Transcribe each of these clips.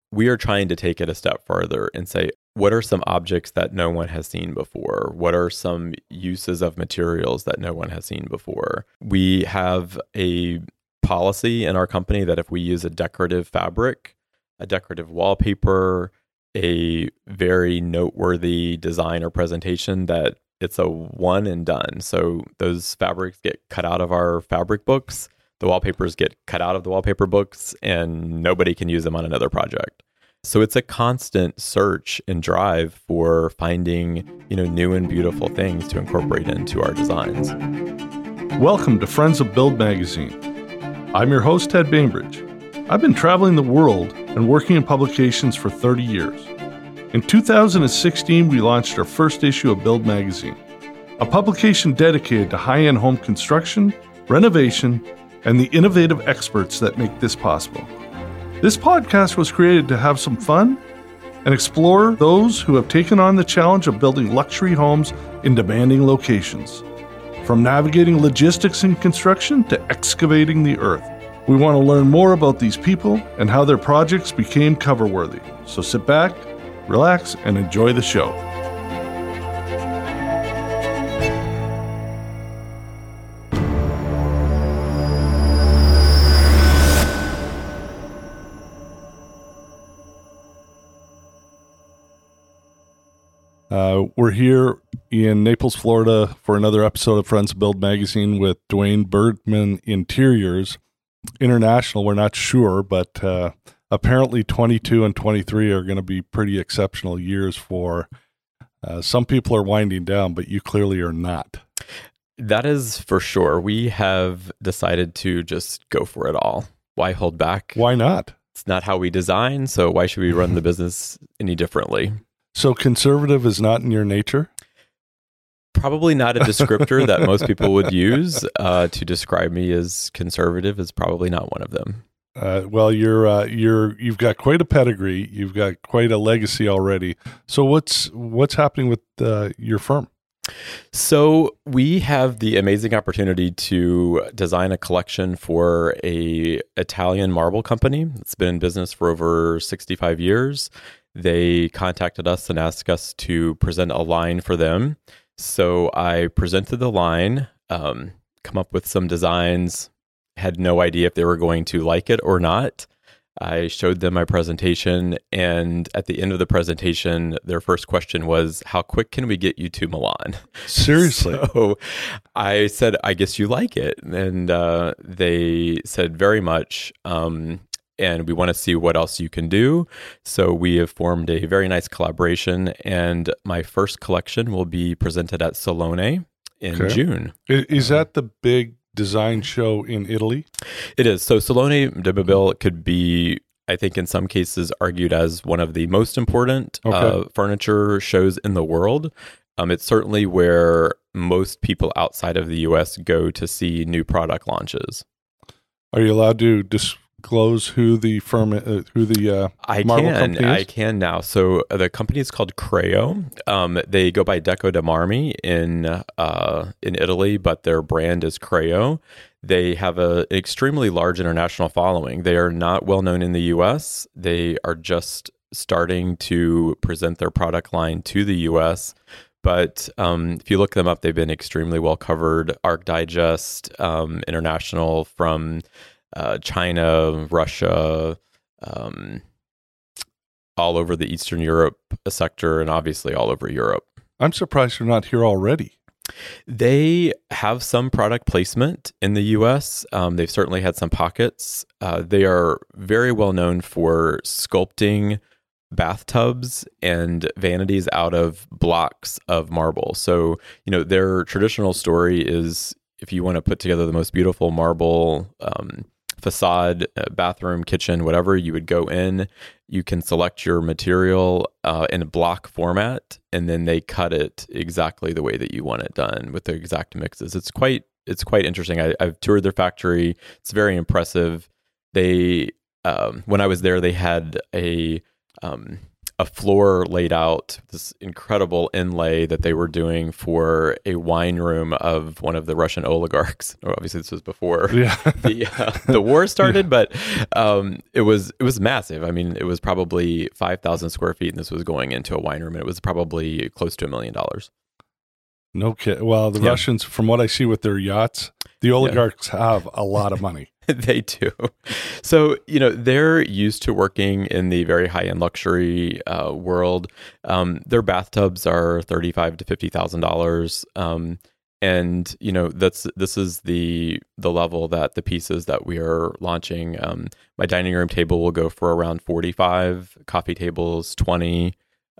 we are trying to take it a step farther and say, what are some objects that no one has seen before? What are some uses of materials that no one has seen before? We have a policy in our company that if we use a decorative fabric, a decorative wallpaper, a very noteworthy design or presentation, that it's a one and done. So those fabrics get cut out of our fabric books, the wallpapers get cut out of the wallpaper books, and nobody can use them on another project. So it's a constant search and drive for finding, new and beautiful things to incorporate into our designs. Welcome to Friends of Build magazine. I'm your host, Ted Bainbridge. I've been traveling the world and working in publications for 30 years. In 2016, we launched our first issue of Build magazine, a publication dedicated to high-end home construction, renovation, and the innovative experts that make this possible. This podcast was created to have some fun and explore those who have taken on the challenge of building luxury homes in demanding locations. From navigating logistics in construction to excavating the earth, we want to learn more about these people and how their projects became cover-worthy. So sit back, relax, and enjoy the show. We're here in Naples, Florida for another episode of Friends of Build magazine with Dwayne Bergman Interiors International. We're not sure, but apparently 22 and 23 are going to be pretty exceptional years for some people are winding down, but you clearly are not. That is for sure. We have decided to just go for it all. Why hold back? Why not? It's not how we design, so why should we run the business any differently? So conservative is not in your nature? Probably not a descriptor that most people would use to describe me as conservative. Is probably not one of them. Well, you've got quite a pedigree. You've got quite a legacy already. So what's happening with your firm? So we have the amazing opportunity to design a collection for a Italian marble company. It's been in business for over 65 years. They contacted us and asked us to present a line for them. So I presented the line, come up with some designs, had no idea if they were going to like it or not. I showed them my presentation, and at the end of the presentation, their first question was, how quick can we get you to Milan? Seriously? So I said, I guess you like it. And they said, very much. And we want to see what else you can do. So we have formed a very nice collaboration, and my first collection will be presented at Salone in June. Is that the big design show in Italy? It is. So Salone de Mobile could be, I think in some cases, argued as one of the most important furniture shows in the world. It's certainly where most people outside of the U.S. go to see new product launches. Are you allowed to disclose who the firm, who the marble company is? I can now. So the company is called Creo. They go by Deco de Marmi in Italy, but their brand is Creo. They have an extremely large international following. They are not well known in the U.S. They are just starting to present their product line to the U.S. But if you look them up, they've been extremely well covered. Arc Digest, International, from China, Russia, all over the Eastern Europe sector, and obviously all over Europe. I'm surprised they're not here already. They have some product placement in the U.S. They've certainly had some pockets. They are very well known for sculpting bathtubs and vanities out of blocks of marble. So, their traditional story is, if you want to put together the most beautiful marble facade, bathroom, kitchen, whatever, you would go in, you can select your material in a block format, and then they cut it exactly the way that you want it done with the exact mixes. It's quite interesting. I've toured their factory. It's very impressive. They when I was there, they had a a floor laid out, this incredible inlay that they were doing for a wine room of one of the Russian oligarchs. Obviously, this was before the war started, but it was massive. I mean, it was probably 5,000 square feet, and this was going into a wine room, and it was probably close to $1 million. No kidding. Well, the Russians, from what I see with their yachts, the oligarchs have a lot of money. They do. So, they're used to working in the very high-end luxury world. Their bathtubs are $35,000 to $50,000. And, this is the level that the pieces that we are launching. My dining room table will go for around 45, coffee tables 20.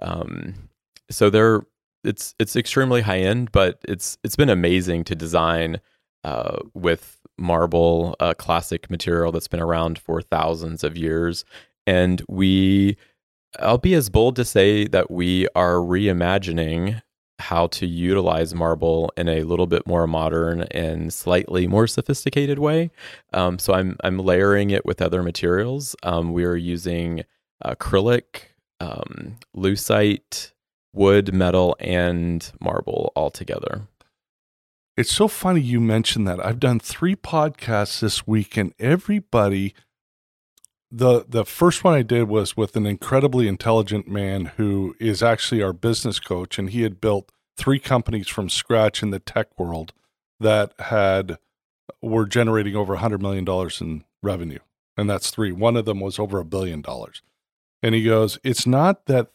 So it's extremely high-end, but it's been amazing to design with marble, a classic material that's been around for thousands of years. And I'll be as bold to say that we are reimagining how to utilize marble in a little bit more modern and slightly more sophisticated way. So I'm layering it with other materials. We are using acrylic, lucite, wood, metal, and marble all together. It's so funny you mentioned that. I've done 3 podcasts this week, and everybody, the first one I did was with an incredibly intelligent man who is actually our business coach, and he had built 3 companies from scratch in the tech world that were generating over $100 million in revenue. And that's 3. One of them was over $1 billion. And he goes, it's not that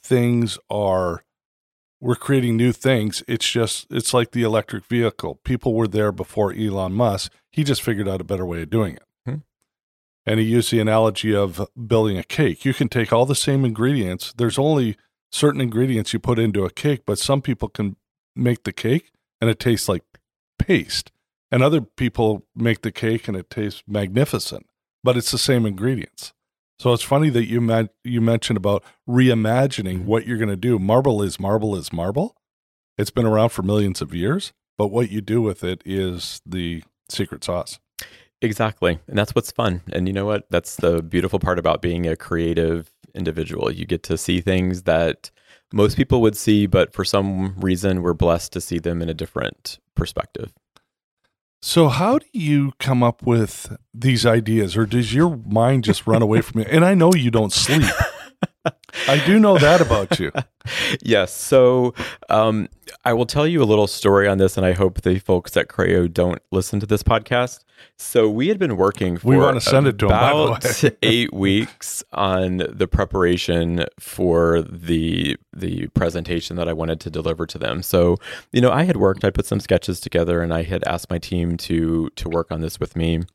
we're creating new things. It's like the electric vehicle. People were there before Elon Musk. He just figured out a better way of doing it. And he used the analogy of building a cake. You can take all the same ingredients. There's only certain ingredients you put into a cake, but some people can make the cake and it tastes like paste. And other people make the cake and it tastes magnificent, but it's the same ingredients. So it's funny that you mentioned about reimagining what you're going to do. Marble is marble is marble. It's been around for millions of years, but what you do with it is the secret sauce. Exactly. And that's what's fun. And you know what? That's the beautiful part about being a creative individual. You get to see things that most people would see, but for some reason, we're blessed to see them in a different perspective. So how do you come up with these ideas, or does your mind just run away from you? And I know you don't sleep. I do know that about you. Yes. So I will tell you a little story on this, and I hope the folks at Creo don't listen to this podcast. So we had been working for about 8 weeks on the preparation for the presentation that I wanted to deliver to them. So, I put some sketches together, and I had asked my team to work on this with me.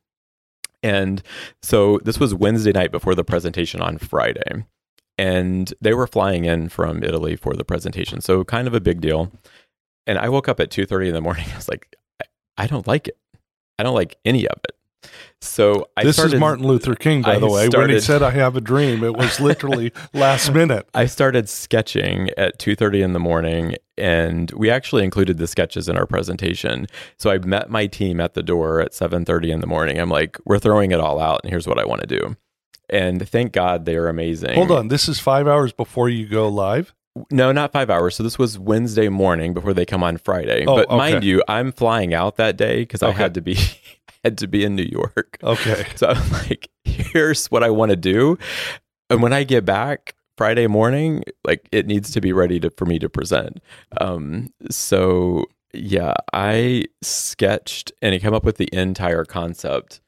And so this was Wednesday night before the presentation on Friday. And they were flying in from Italy for the presentation. So kind of a big deal. And I woke up at 2:30 in the morning. I was like, I don't like it. I don't like any of it. So This is Martin Luther King, by the way. When he said, I have a dream, it was literally last minute. I started sketching at 2:30 in the morning, and we actually included the sketches in our presentation. So I met my team at the door at 7:30 in the morning. I'm like, we're throwing it all out, and here's what I want to do. And thank God they are amazing. Hold on. This is 5 hours before you go live? No, not 5 hours. So this was Wednesday morning before they come on Friday. But mind you, I'm flying out that day because I had to be in New York. Okay. So I'm like, here's what I want to do. And when I get back Friday morning, like it needs to be ready for me to present. So yeah, I sketched and I came up with the entire concept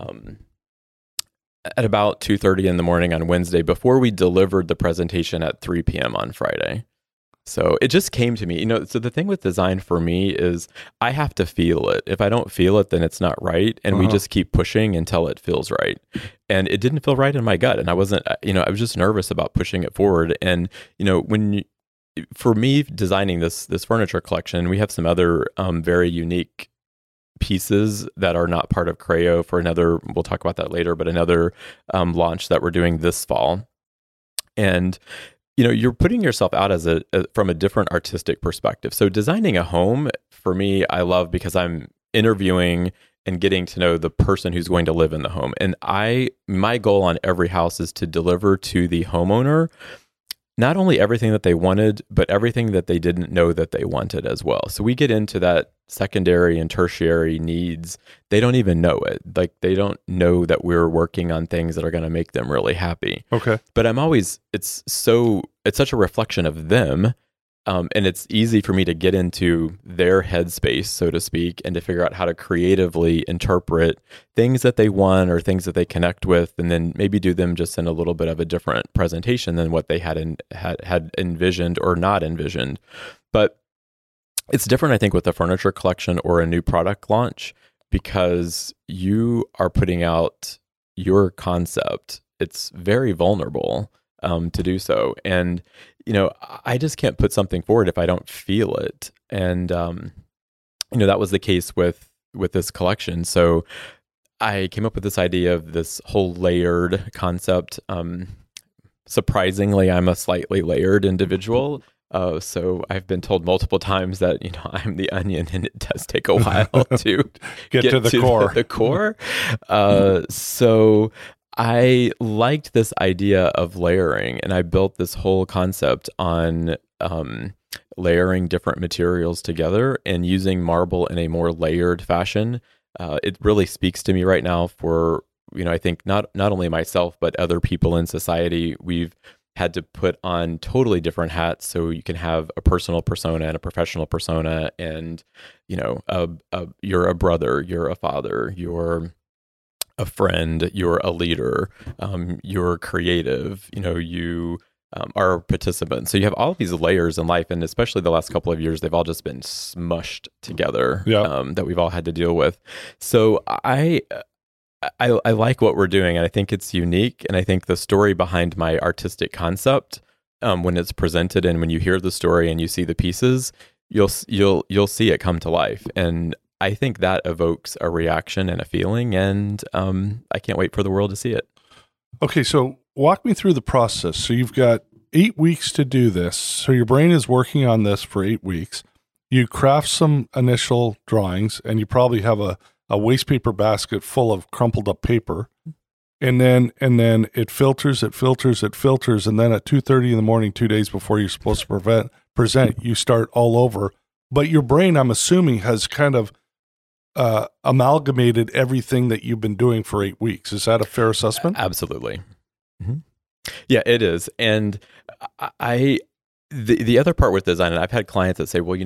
at about 2:30 in the morning on Wednesday before we delivered the presentation at 3 p.m. on Friday. So it just came to me, so the thing with design for me is I have to feel it. If I don't feel it, then it's not right. And we just keep pushing until it feels right. And it didn't feel right in my gut. And I wasn't, I was just nervous about pushing it forward. And, for me designing this furniture collection, we have some other very unique pieces that are not part of Creo for another, we'll talk about that later, but another launch that we're doing this fall. And, you're putting yourself out from a different artistic perspective. So designing a home, for me, I love because I'm interviewing and getting to know the person who's going to live in the home. And my goal on every house is to deliver to the homeowner not only everything that they wanted, but everything that they didn't know that they wanted as well. So we get into that secondary and tertiary needs. They don't even know it. Like they don't know that we're working on things that are going to make them really happy. Okay. But it's such a reflection of them. And it's easy for me to get into their headspace, so to speak, and to figure out how to creatively interpret things that they want or things that they connect with, and then maybe do them just in a little bit of a different presentation than what they had envisioned or not envisioned. But it's different, I think, with a furniture collection or a new product launch, because you are putting out your concept. It's very vulnerable to do so. And, I just can't put something forward if I don't feel it. And, that was the case with this collection. So I came up with this idea of this whole layered concept. Surprisingly, I'm a slightly layered individual. So I've been told multiple times that, I'm the onion, and it does take a while to get to the core. The core. So I liked this idea of layering, and I built this whole concept on layering different materials together and using marble in a more layered fashion. It really speaks to me right now for, I think not only myself, but other people in society. We've had to put on totally different hats so you can have a personal persona and a professional persona, and, you're a brother, you're a father, you're a friend, you're a leader, you're creative, you are a participant. So you have all of these layers in life, and especially the last couple of years, they've all just been smushed together, that we've all had to deal with. So I like what we're doing, and I think it's unique, and I think the story behind my artistic concept, when it's presented and when you hear the story and you see the pieces, you'll see it come to life. And I think that evokes a reaction and a feeling, and I can't wait for the world to see it. Okay, so walk me through the process. So you've got 8 weeks to do this. So your brain is working on this for 8 weeks. You craft some initial drawings, and you probably have a waste paper basket full of crumpled up paper. And then it filters, and then at 2:30 in the morning, 2 days before you're supposed to present, you start all over. But your brain, I'm assuming, has kind of amalgamated everything that you've been doing for 8 weeks. Is that a fair assessment? Absolutely. Mm-hmm. Yeah, it is. And the other part with design, and I've had clients that say, well,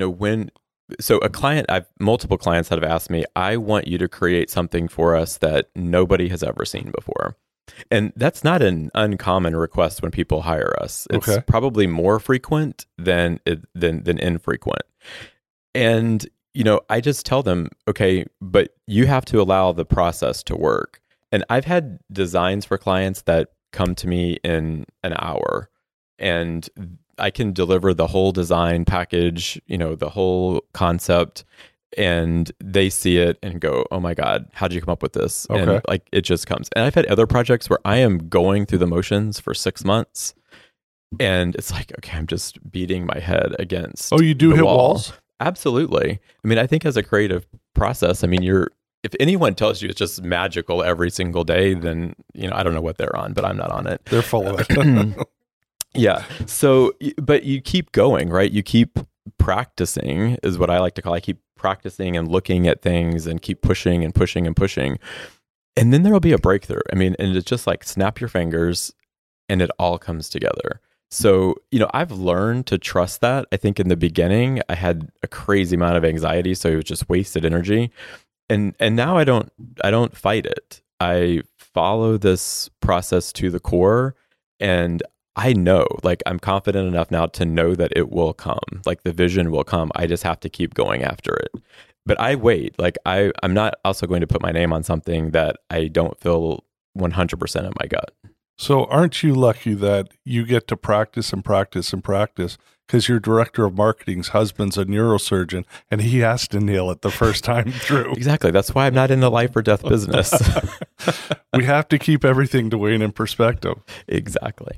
multiple clients that have asked me, I want you to create something for us that nobody has ever seen before. And that's not an uncommon request when people hire us. It's probably more frequent than infrequent. And, I just tell them, okay, but you have to allow the process to work. And I've had designs for clients that come to me in an hour, and I can deliver the whole design package, the whole concept, and they see it and go, oh my God, how'd you come up with this? Okay. And it just comes. And I've had other projects where I am going through the motions for 6 months, and it's like, okay, I'm just beating my head against. Oh, you do hit wall. Walls? Absolutely. I mean, I think as a creative process, I mean, if anyone tells you it's just magical every single day, then, I don't know what they're on, but I'm not on it. They're full of it. Yeah. So, but you keep going, right? You keep practicing is what I like to call. I keep practicing and looking at things and keep pushing and pushing and pushing. And then there'll be a breakthrough. I mean, and it's just like snap your fingers and it all comes together. So, I've learned to trust that. I think in the beginning, I had a crazy amount of anxiety, so it was just wasted energy. And now I don't fight it. I follow this process to the core, and I know, I'm confident enough now to know that it will come. The vision will come. I just have to keep going after it. But I wait. I'm not also going to put my name on something that I don't feel 100% in my gut. So aren't you lucky that you get to practice and practice and practice, because your director of marketing's husband's a neurosurgeon and he has to nail it the first time through? Exactly. That's why I'm not in the life or death business. We have to keep everything, Dwayne, in perspective. Exactly.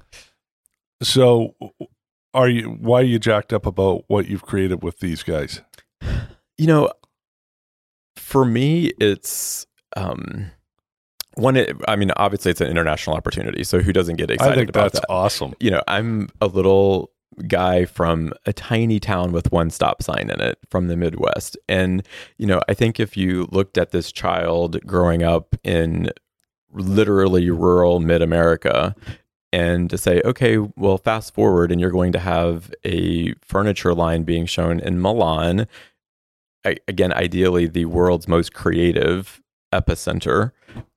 So why are you jacked up about what you've created with these guys? For me, it's I mean, obviously it's an international opportunity, so who doesn't get I excited think about that's that? awesome. I'm a little guy from a tiny town with one stop sign in it from the Midwest. And, I think if you looked at this child growing up in literally rural mid-America and to say, okay, well, fast forward and you're going to have a furniture line being shown in Milan, again, ideally the world's most creative epicenter.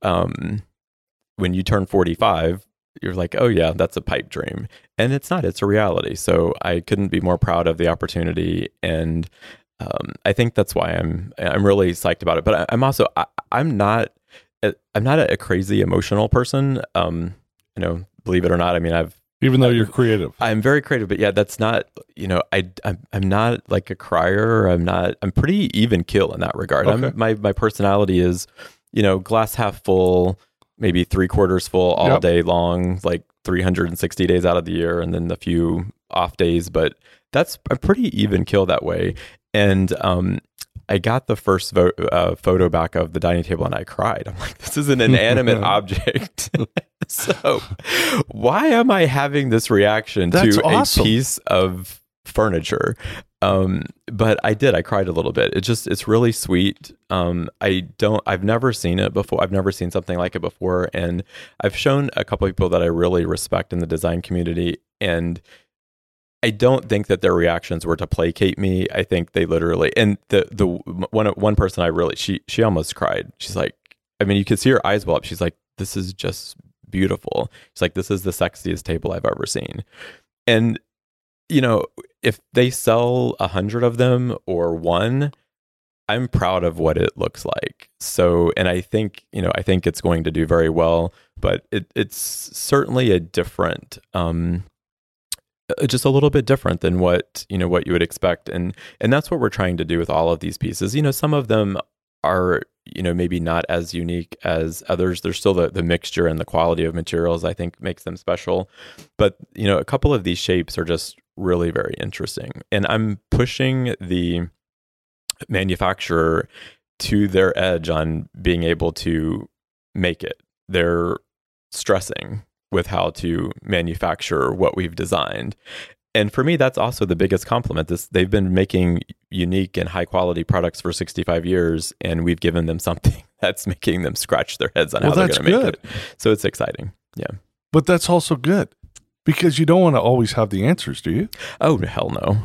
When you turn 45, you're like, oh yeah, that's a pipe dream. And it's not, it's a reality. So I couldn't be more proud of the opportunity. And I think that's why I'm really psyched about it. But I'm also, I'm not a crazy emotional person. Believe it or not. I mean, even though you're creative, I'm very creative, but yeah, that's not, I'm not like a crier. I'm pretty even keel in that regard. Okay. My personality is, glass half full, maybe 3/4 full all day long, like 360 days out of the year, and then a few off days. But I'm pretty even keel that way. And I got the first photo back of the dining table and I cried. I'm like, this is an inanimate object. So why am I having this reaction to awesome. a piece of furniture? But I cried a little bit. It's really sweet. I've never seen it before. I've never seen something like it before. And I've shown a couple of people that I really respect in the design community, and I don't think that their reactions were to placate me. I think they literally, and the one person she almost cried. She's like, I mean, you could see her eyes well up. She's like, this is just beautiful. She's like, this is the sexiest table I've ever seen. And if they sell 100 of them or one, I'm proud of what it looks like. So, and I think it's going to do very well, but it's certainly a different, just a little bit different than what you would expect. And that's what we're trying to do with all of these pieces. Some of them are, maybe not as unique as others. There's still the mixture and the quality of materials, I think, makes them special. But, a couple of these shapes are just really very interesting. And I'm pushing the manufacturer to their edge on being able to make it. They're stressing with how to manufacture what we've designed. And for me, that's also the biggest compliment. They've been making unique and high quality products for 65 years, and we've given them something that's making them scratch their heads on how they're going to make it. So it's exciting. Yeah. But that's also good, because you don't want to always have the answers, do you? Oh, hell no.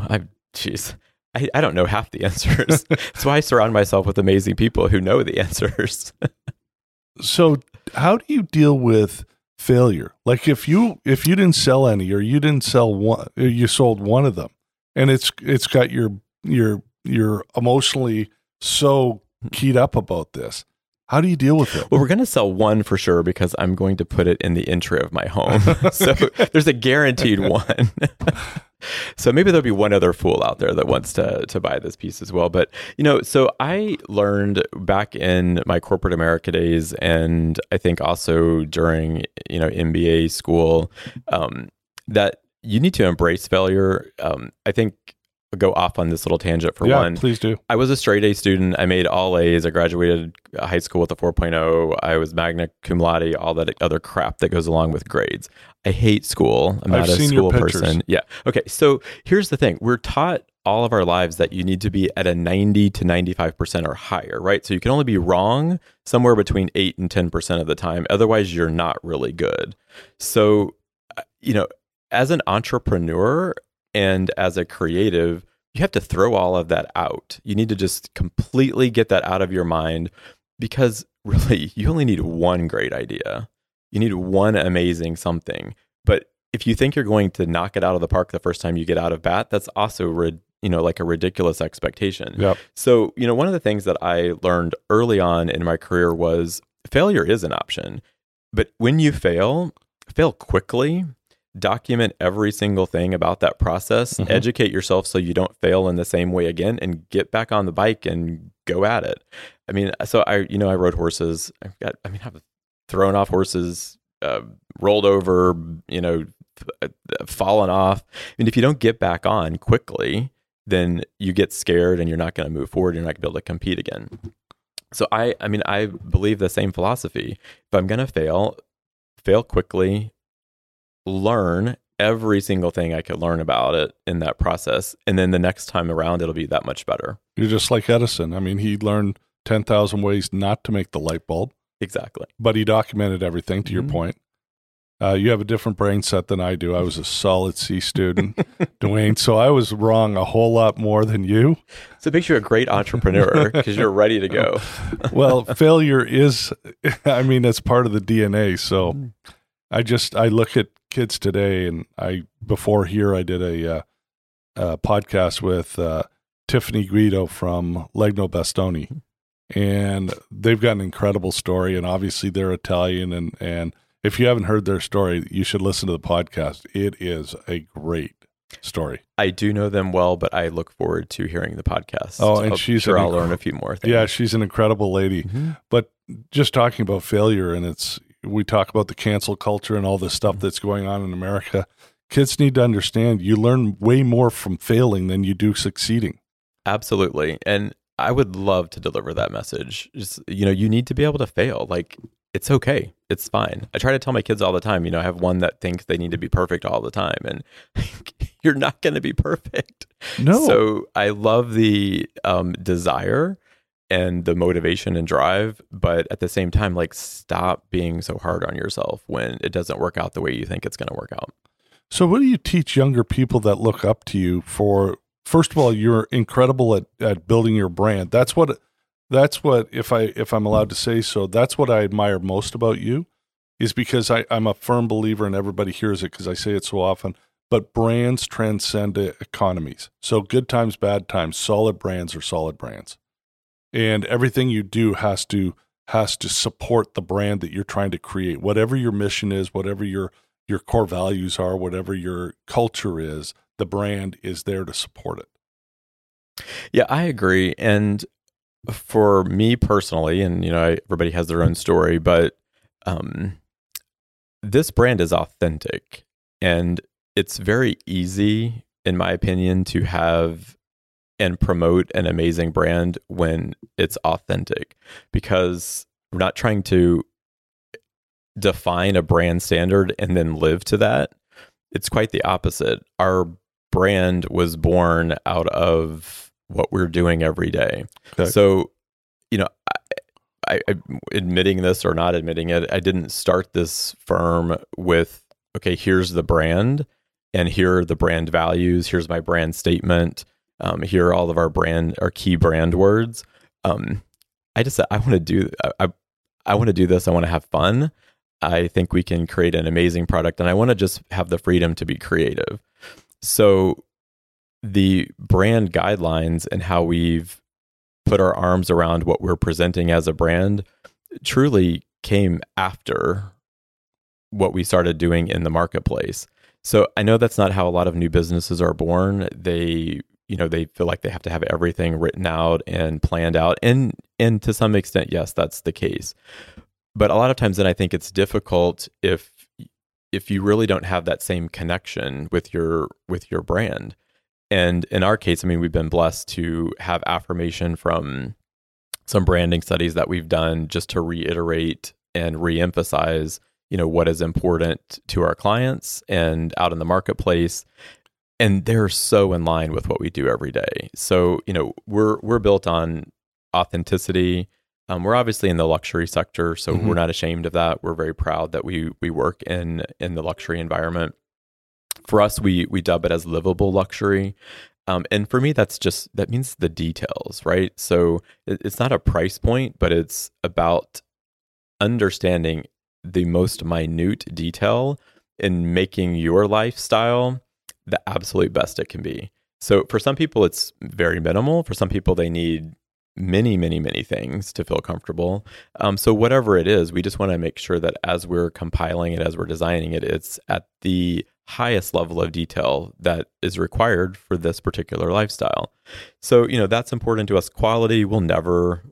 I don't know half the answers. That's why I surround myself with amazing people who know the answers. So how do you deal with failure? Like if you didn't sell any, or you didn't sell one, or you sold one of them, and it's got you're emotionally so keyed up about this, how do you deal with it? Well, we're going to sell one for sure, because I'm going to put it in the entry of my home. So there's a guaranteed one. So maybe there'll be one other fool out there that wants to buy this piece as well. But, so I learned back in my corporate America days, and I think also during, MBA school, that you need to embrace failure. I think I'll go off on this little tangent for one. Please do. I was a straight A student. I made all A's. I graduated high school with a 4.0. I was magna cum laude, all that other crap that goes along with grades. I hate school. I'm not a school person. Yeah. Okay. So here's the thing. We're taught all of our lives that you need to be at a 90 to 95% or higher, right? So you can only be wrong somewhere between 8 and 10% of the time. Otherwise, you're not really good. So, as an entrepreneur and as a creative, you have to throw all of that out. You need to just completely get that out of your mind, because really, you only need one great idea. You need one amazing something. But if you think you're going to knock it out of the park the first time you get out of bat, that's also like a ridiculous expectation. Yep. So, one of the things that I learned early on in my career was failure is an option. But when you fail quickly. Document every single thing about that process, educate yourself so you don't fail in the same way again, and get back on the bike and go at it. I mean, so I rode horses. I've thrown off horses, rolled over, fallen off. And if you don't get back on quickly, then you get scared and you're not going to move forward. You're not going to be able to compete again. So I mean, I believe the same philosophy. If I'm going to fail quickly, learn every single thing I could learn about it in that process. And then the next time around, it'll be that much better. You're just like Edison. I mean, he learned 10,000 ways not to make the light bulb. Exactly. But he documented everything, to your point. You have a different brain set than I do. I was a solid C student, Dwayne. So I was wrong a whole lot more than you. So it makes you a great entrepreneur because you're ready to go. Well, failure is, I mean, that's part of the DNA. So I look at kids today, and before here, I did a podcast with Tiffany Guido from Legno Bastoni. And they've got an incredible story. And obviously they're Italian, and if you haven't heard their story, you should listen to the podcast. It is a great story. I do know them well, but I look forward to hearing the podcast. Oh, and I'll learn a few more things. Yeah, she's an incredible lady. But just talking about failure, and we talk about the cancel culture and all this stuff that's going on in America. Kids need to understand you learn way more from failing than you do succeeding. Absolutely. And I would love to deliver that message. Just, you need to be able to fail. Like, it's okay. It's fine. I try to tell my kids all the time, I have one that thinks they need to be perfect all the time, and you're not going to be perfect. No. So I love the desire and the motivation and drive, but at the same time, like, stop being so hard on yourself when it doesn't work out the way you think it's going to work out. So what do you teach younger people that look up to you for? First of all, you're incredible at building your brand. That's what, if I'm allowed to say so, that's what I admire most about you, is because I'm a firm believer, and everybody hears it because I say it so often, but brands transcend economies. So good times, bad times, solid brands are solid brands. And everything you do has to support the brand that you're trying to create. Whatever your mission is, whatever your core values are, whatever your culture is, the brand is there to support it. Yeah, I agree. And for me personally, and everybody has their own story, but this brand is authentic, and it's very easy, in my opinion, to have and promote an amazing brand when it's authentic, because we're not trying to define a brand standard and then live to that. It's quite the opposite. Our brand was born out of what we're doing every day. Okay. So, I admitting this or not admitting it, I didn't start this firm with, okay, here's the brand, and here are the brand values. Here's my brand statement. Here are all of our key brand words. I just said, I want to do this. I want to have fun. I think we can create an amazing product, and I want to just have the freedom to be creative. So the brand guidelines and how we've put our arms around what we're presenting as a brand truly came after what we started doing in the marketplace. So I know that's not how a lot of new businesses are born. They feel like they have to have everything written out and planned out. And to some extent, yes, that's the case. But a lot of times then I think it's difficult if you really don't have that same connection with your brand. And in our case, I mean, we've been blessed to have affirmation from some branding studies that we've done just to reiterate and reemphasize, what is important to our clients and out in the marketplace. And they're so in line with what we do every day. So, we're built on authenticity. We're obviously in the luxury sector, so we're not ashamed of that. We're very proud that we work in the luxury environment. For us, we dub it as livable luxury. And for me, that means the details, right? So it's not a price point, but it's about understanding the most minute detail in making your lifestyle the absolute best it can be. So for some people, it's very minimal. For some people, they need many, many, many things to feel comfortable. So whatever it is, we just want to make sure that as we're compiling it, as we're designing it, it's at the highest level of detail that is required for this particular lifestyle. So, that's important to us. Quality will never,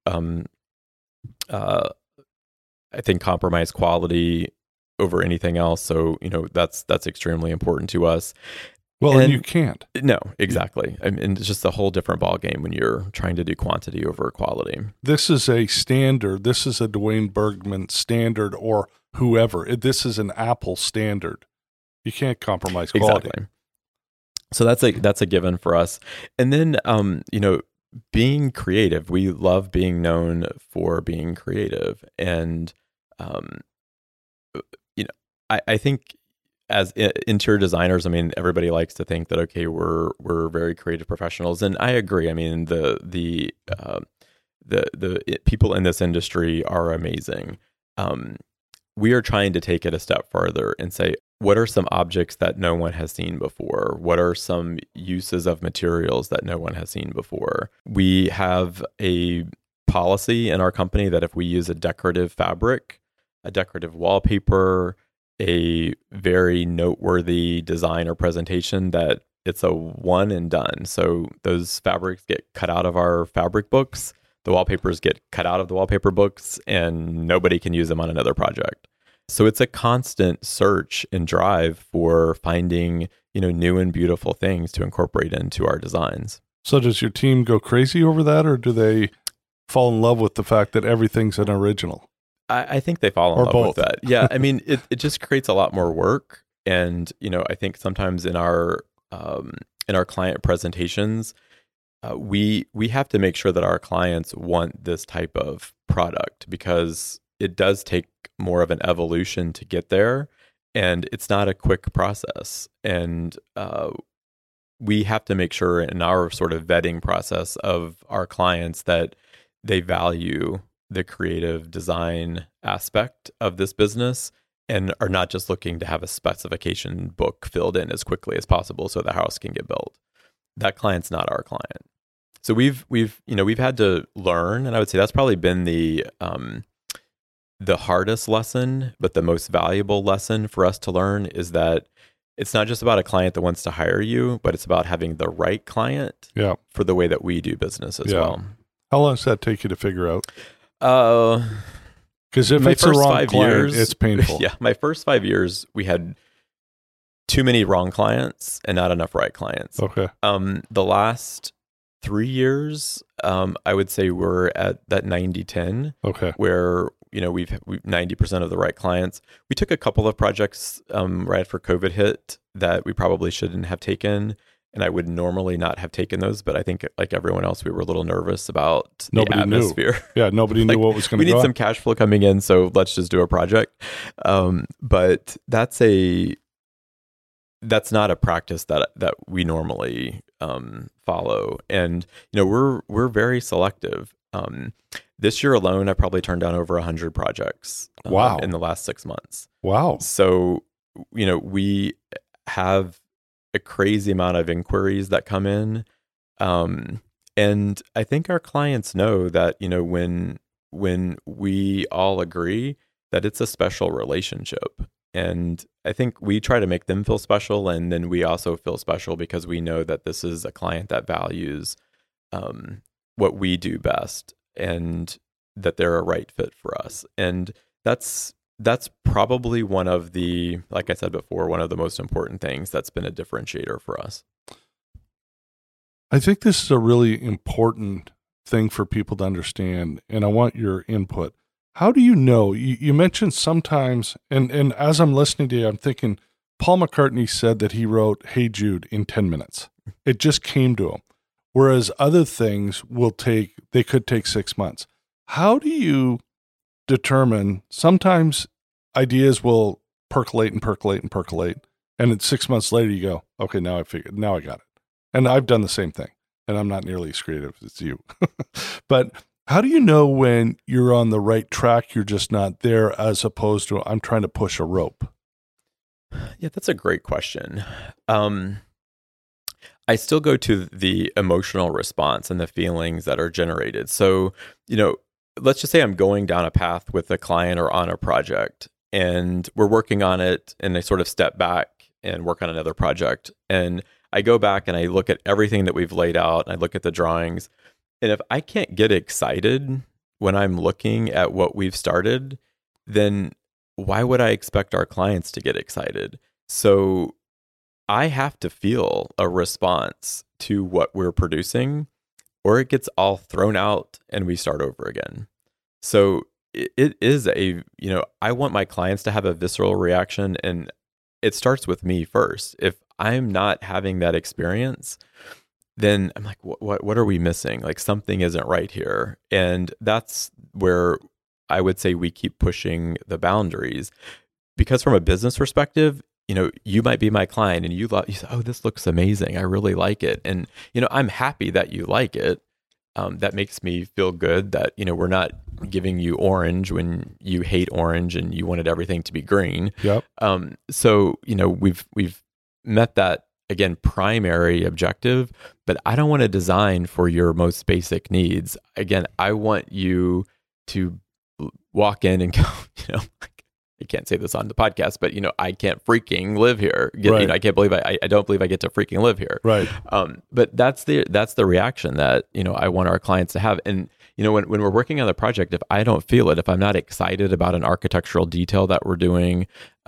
I think, compromise quality over anything else. So, that's extremely important to us. Well, and you can't. No, exactly. I mean, it's just a whole different ballgame when you're trying to do quantity over quality. This is a standard. This is a Dwayne Bergman standard or whoever. This is an Apple standard. You can't compromise quality. Exactly. So that's a given for us. And then, being creative, we love being known for being creative. And, I think as interior designers, I mean, everybody likes to think that, okay, we're very creative professionals. And I agree. I mean, the people in this industry are amazing. We are trying to take it a step further and say, what are some objects that no one has seen before? What are some uses of materials that no one has seen before? We have a policy in our company that if we use a decorative fabric, a decorative wallpaper, a very noteworthy design or presentation, that it's a one and done. So those fabrics get cut out of our fabric books, the wallpapers get cut out of the wallpaper books, and nobody can use them on another project. So it's a constant search and drive for finding, new and beautiful things to incorporate into our designs. So does your team go crazy over that, or do they fall in love with the fact that everything's an original? I think they fall in love with that. Yeah. I mean, it just creates a lot more work. And, I think sometimes in our client presentations, we have to make sure that our clients want this type of product, because it does take more of an evolution to get there, and it's not a quick process. And we have to make sure in our sort of vetting process of our clients that they value the creative design aspect of this business and are not just looking to have a specification book filled in as quickly as possible so the house can get built. That client's not our client. So we've had to learn, and I would say that's probably been the hardest lesson, but the most valuable lesson for us to learn is that it's not just about a client that wants to hire you, but it's about having the right client for the way that we do business as well. How long does that take you to figure out? Because if it's the wrong client, it's painful. Yeah, my first 5 years, we had too many wrong clients and not enough right clients. Okay. The last 3 years, I would say we're at that 90-10. Okay. Where we've 90% of the right clients. We took a couple of projects right after COVID hit that we probably shouldn't have taken, and I would normally not have taken those, but I think like everyone else, we were a little nervous about the atmosphere. Yeah, nobody knew what was going to go. We need some cash flow coming in, so let's just do a project. But that's not a practice that we normally follow, and we're very selective. This year alone, I probably turned down over 100 projects. Wow. In the last 6 months. Wow. So, we have a crazy amount of inquiries that come in. And I think our clients know that, when we all agree that it's a special relationship. And I think we try to make them feel special. And then we also feel special because we know that this is a client that values what we do best, and that they're a right fit for us. And that's probably one of the, like I said before, one of the most important things that's been a differentiator for us. I think this is a really important thing for people to understand, and I want your input. How do you know? You mentioned sometimes, and as I'm listening to you, I'm thinking Paul McCartney said that he wrote Hey Jude in 10 minutes. It just came to him. Whereas other things could take 6 months. How do you determine? Sometimes ideas will percolate and percolate and percolate, and then 6 months later you go, okay, now I got it. And I've done the same thing, and I'm not nearly as creative as you. But how do you know when you're on the right track, you're just not there, as opposed to I'm trying to push a rope? Yeah, that's a great question. I still go to the emotional response and the feelings that are generated. So, let's just say I'm going down a path with a client or on a project, and we're working on it, and I sort of step back and work on another project. And I go back and I look at everything that we've laid out, and I look at the drawings. And if I can't get excited when I'm looking at what we've started, then why would I expect our clients to get excited? So I have to feel a response to what we're producing, or it gets all thrown out and we start over again. So it is I want my clients to have a visceral reaction, and it starts with me first. If I'm not having that experience, then I'm like, what are we missing? Like, something isn't right here. And that's where I would say we keep pushing the boundaries, because from a business perspective, you might be my client and you say, oh, this looks amazing, I really like it. And, I'm happy that you like it. That makes me feel good that, we're not giving you orange when you hate orange and you wanted everything to be green. Yep. So, we've met that, again, primary objective, but I don't want to design for your most basic needs. Again, I want you to walk in and go, I can't say this on the podcast, but I can't freaking live here. Right. I can't believe I don't believe I get to freaking live here. Right. But that's the reaction that I want our clients to have. And when we're working on the project, if I don't feel it, if I'm not excited about an architectural detail that we're doing,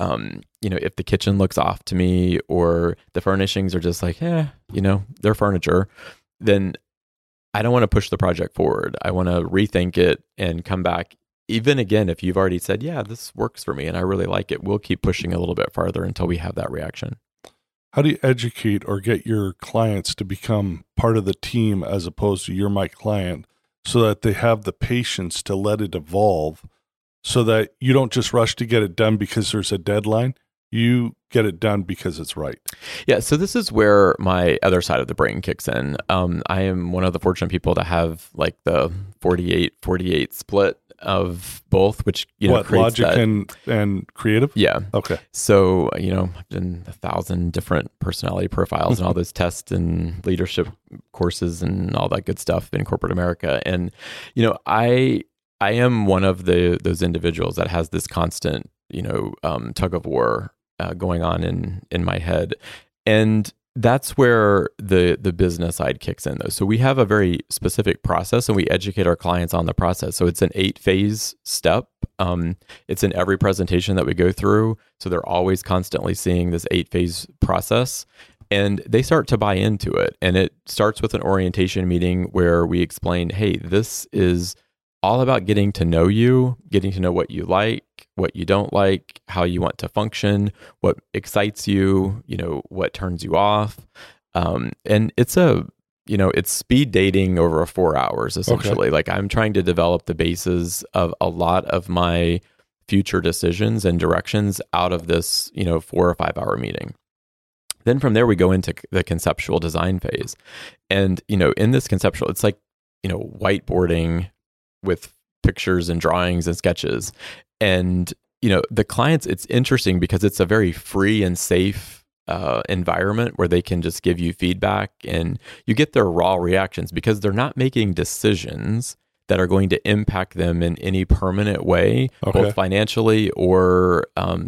if the kitchen looks off to me or the furnishings are just like, they're furniture, then I don't want to push the project forward. I want to rethink it and come back. Even again, if you've already said, yeah, this works for me and I really like it, we'll keep pushing a little bit farther until we have that reaction. How do you educate or get your clients to become part of the team as opposed to you're my client, so that they have the patience to let it evolve, so that you don't just rush to get it done because there's a deadline? You get it done because it's right. Yeah. So this is where my other side of the brain kicks in. I am one of the fortunate people to have like the 48-48 split of both, which creates logic that, and creative. Yeah. Okay. So I've done 1,000 different personality profiles and all those tests and leadership courses and all that good stuff in corporate America. And I am one of those individuals that has this constant tug of war going on in my head, and that's where the business side kicks in, though. So we have a very specific process, and we educate our clients on the process. So it's an 8-phase step. It's in every presentation that we go through. So they're always constantly seeing this 8-phase process, and they start to buy into it. And it starts with an orientation meeting where we explain, hey, this is all about getting to know you, getting to know what you like, what you don't like, how you want to function, what excites you, what turns you off. And it's it's speed dating over 4 hours, essentially. Okay. Like, I'm trying to develop the basis of a lot of my future decisions and directions out of this, 4 or 5 hour meeting. Then from there, we go into the conceptual design phase. And, in this conceptual, it's like, whiteboarding with pictures and drawings and sketches. And, the clients, it's interesting because it's a very free and safe environment where they can just give you feedback, and you get their raw reactions because they're not making decisions that are going to impact them in any permanent way, okay, both financially or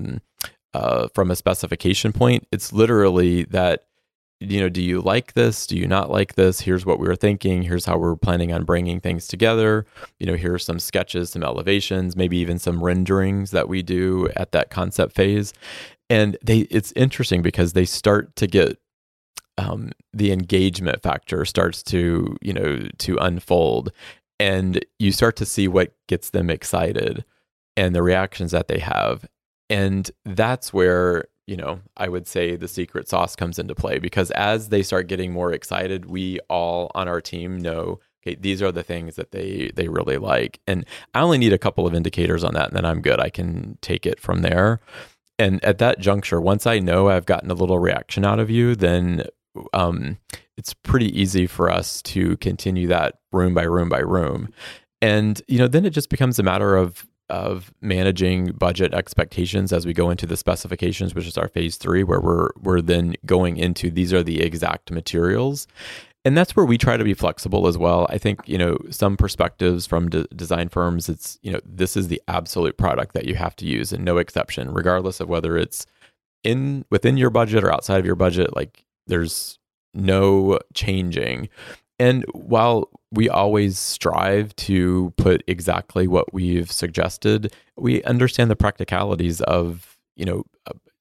from a specification point. It's literally that, do you like this? Do you not like this? Here's what we were thinking. Here's how we're planning on bringing things together. Here are some sketches, some elevations, maybe even some renderings that we do at that concept phase. And it's interesting because they start to get the engagement factor starts to unfold, and you start to see what gets them excited and the reactions that they have. And that's where I would say the secret sauce comes into play, because as they start getting more excited, we all on our team know, okay, these are the things that they really like. And I only need a couple of indicators on that, and then I'm good. I can take it from there. And at that juncture, once I know I've gotten a little reaction out of you, then it's pretty easy for us to continue that room by room by room. And, then it just becomes a matter of managing budget expectations as we go into the specifications, which is our phase 3, where we're then going into, these are the exact materials. And that's where we try to be flexible as well. I think, some perspectives from design firms, it's, this is the absolute product that you have to use and no exception, regardless of whether it's within your budget or outside of your budget. Like, there's no changing. And while we always strive to put exactly what we've suggested, we understand the practicalities of,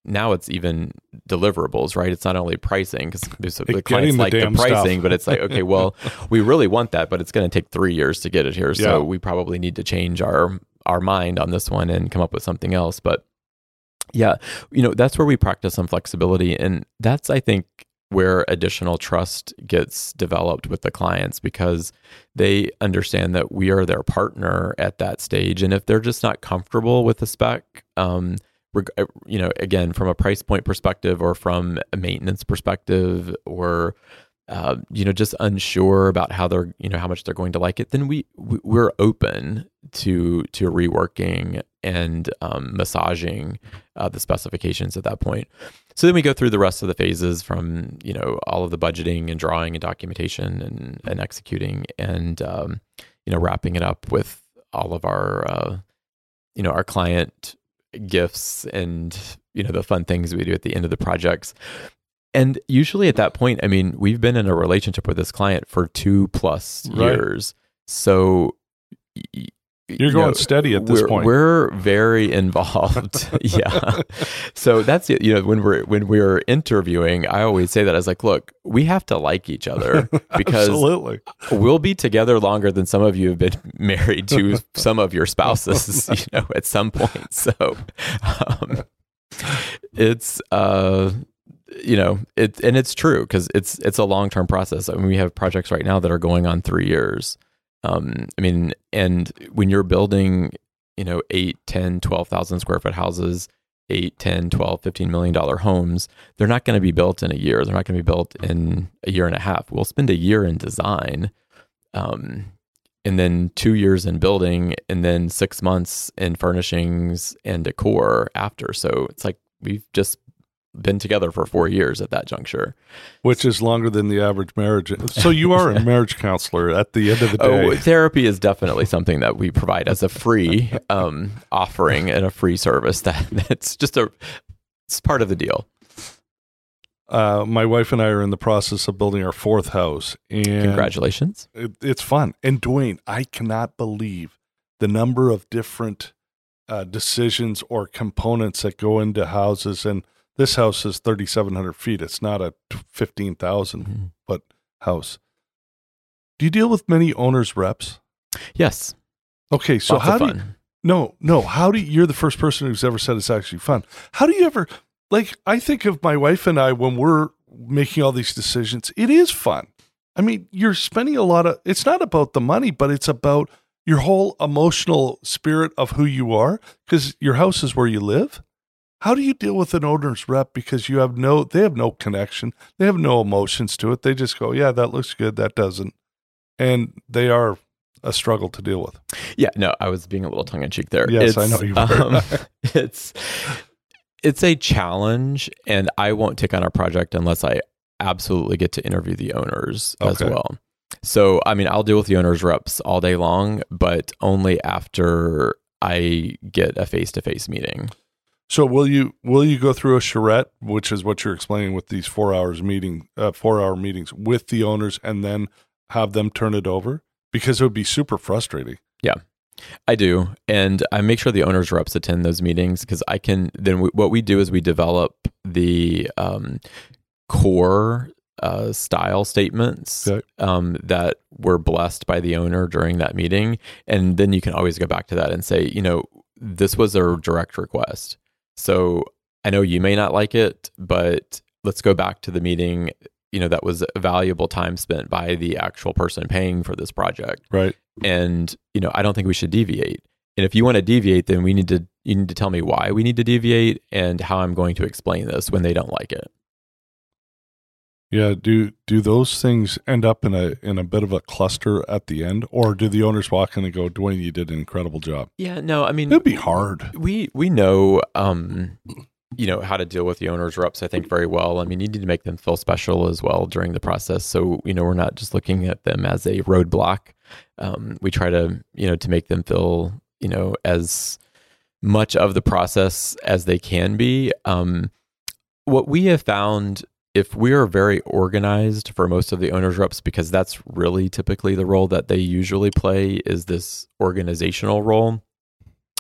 now it's even deliverables, right? It's not only pricing, because the clients Getting the like the damn pricing, stuff. but it's like, okay, well, we really want that, but it's going to take 3 years to get it here. So Yeah. we probably need to change our mind on this one and come up with something else. But yeah, that's where we practice some flexibility. And that's, I think, where additional trust gets developed with the clients, because they understand that we are their partner at that stage. And if they're just not comfortable with the spec, again, from a price point perspective or from a maintenance perspective, or just unsure about how they're, how much they're going to like it, then we're open to reworking and massaging the specifications at that point. So then we go through the rest of the phases from, all of the budgeting and drawing and documentation and executing, and wrapping it up with all of our our client gifts and the fun things we do at the end of the projects. And usually at that point, I mean, we've been in a relationship with this client for 2+ years. So you're going steady at this point. We're very involved. Yeah. So that's it. When we're interviewing, I always say that. I was like, look, we have to like each other, because Absolutely. We'll be together longer than some of you have been married to some of your spouses, at some point. So it's it's true, because it's a long-term process. I mean, we have projects right now that are going on 3 years. And when you're building, 8, 10, 12,000 square foot houses, 8, 10, 12, $15 million homes, they're not going to be built in a year. They're not going to be built in a year and a half. We'll spend a year in design, and then 2 years in building, and then 6 months in furnishings and decor after. So it's like we've just been together for 4 years at that juncture, which is longer than the average marriage. So you are a marriage counselor at the end of the day. Therapy is definitely something that we provide as a free offering and a free service. That's just it's part of the deal. My wife and I are in the process of building our 4th house, and congratulations. It's fun. And Dwayne, I cannot believe the number of different decisions or components that go into houses. And this house is 3,700 feet. It's not a 15,000 foot house. Do you deal with many owners' reps? Yes. Okay, so Lots how of do fun. how do you're the first person who's ever said it's actually fun. How do you ever, I think of my wife and I when we're making all these decisions, it is fun. I mean, you're spending it's not about the money, but it's about your whole emotional spirit of who you are, because your house is where you live. How do you deal with an owner's rep? Because they have no connection. They have no emotions to it. They just go, yeah, that looks good. That doesn't. And they are a struggle to deal with. Yeah, no, I was being a little tongue in cheek there. Yes, I know you were. It's a challenge, and I won't take on our project unless I absolutely get to interview the owners as well. So, I mean, I'll deal with the owners' reps all day long, but only after I get a face-to-face meeting. So will you go through a charrette, which is what you're explaining with these 4 hour meetings with the owners, and then have them turn it over? Because it would be super frustrating. Yeah, I do. And I make sure the owners' reps attend those meetings, because what we do is we develop the core style statements that were blessed by the owner during that meeting. And then you can always go back to that and say, this was a direct request. So I know you may not like it, but let's go back to the meeting, that was a valuable time spent by the actual person paying for this project. Right. And, I don't think we should deviate. And if you want to deviate, then you need to tell me why we need to deviate and how I'm going to explain this when they don't like it. Yeah. Do those things end up in a bit of a cluster at the end, or do the owners walk in and go, Dwayne, you did an incredible job? Yeah, no, I mean, it'd be hard. We know, how to deal with the owners' reps, I think, very well. I mean, you need to make them feel special as well during the process. So, we're not just looking at them as a roadblock. We try to, to make them feel, as much of the process as they can be. What we have found, if we are very organized for most of the owners' reps, because that's really typically the role that they usually play, is this organizational role.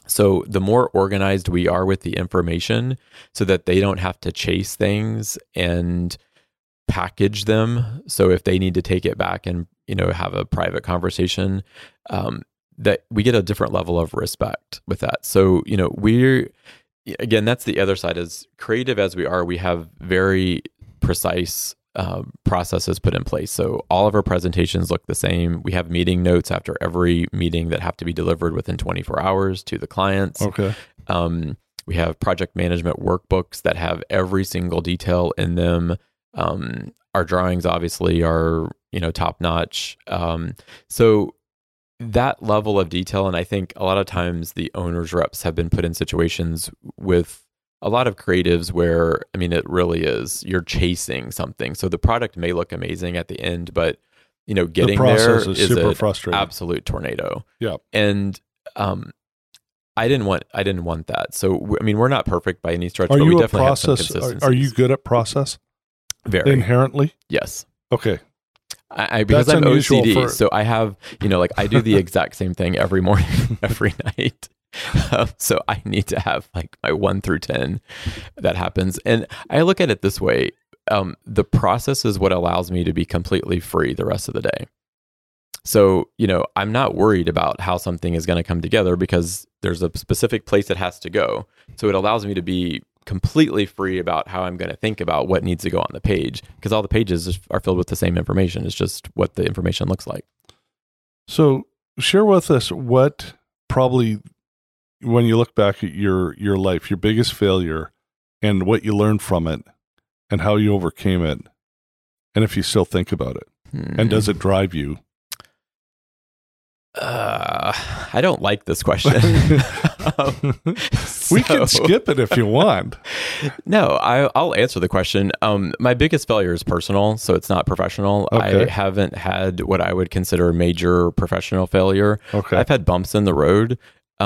So the more organized we are with the information so that they don't have to chase things and package them. So if they need to take it back and, have a private conversation, that we get a different level of respect with that. So, again, that's the other side. As creative as we are, we have very precise processes put in place. So all of our presentations look the same. We have meeting notes after every meeting that have to be delivered within 24 hours to the clients. Okay. We have project management workbooks that have every single detail in them. Our drawings obviously are, top notch. So that level of detail, and I think a lot of times the owner's reps have been put in situations with a lot of creatives where, it really is, you're chasing something. So the product may look amazing at the end, but, getting there is super an frustrating. Absolute tornado. Yeah. And, I didn't want that. So, we're not perfect by any stretch, Are but we you a definitely have some process? consistencies. Are you good at process? Very. Inherently? Yes. Okay. Because That's I'm unusual OCD, so I have, I do the exact same thing every morning, every night. So I need to have like my 1 through 10 that happens. And I look at it this way. The process is what allows me to be completely free the rest of the day. So, I'm not worried about how something is going to come together because there's a specific place it has to go. So it allows me to be completely free about how I'm going to think about what needs to go on the page, because all the pages are filled with the same information. It's just what the information looks like. So share with us what probably, when you look back at your life, your biggest failure and what you learned from it and how you overcame it, and if you still think about it. And does it drive you? I don't like this question. We can skip it if you want. No, I'll answer the question. My biggest failure is personal, so it's not professional. Okay. I haven't had what I would consider a major professional failure. Okay. I've had bumps in the road.